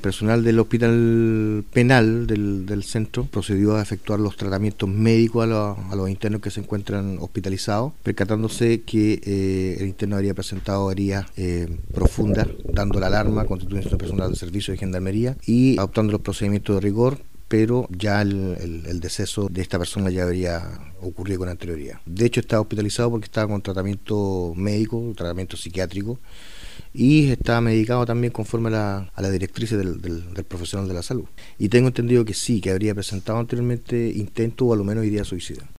personal del hospital penal del centro procedió a efectuar los tratamientos médicos a los internos que se encuentran hospitalizados, percatándose que el interno habría presentado heridas profundas, dando la alarma, constituyendo personal de servicio de gendarmería y adoptando los procedimientos de rigor, pero ya el deceso de esta persona ya habría ocurrido con anterioridad. De hecho, estaba hospitalizado porque estaba con tratamiento médico, tratamiento psiquiátrico, y estaba medicado también conforme a la directrices del profesional de la salud. Y tengo entendido que sí, que habría presentado anteriormente intento o a lo menos idea suicida.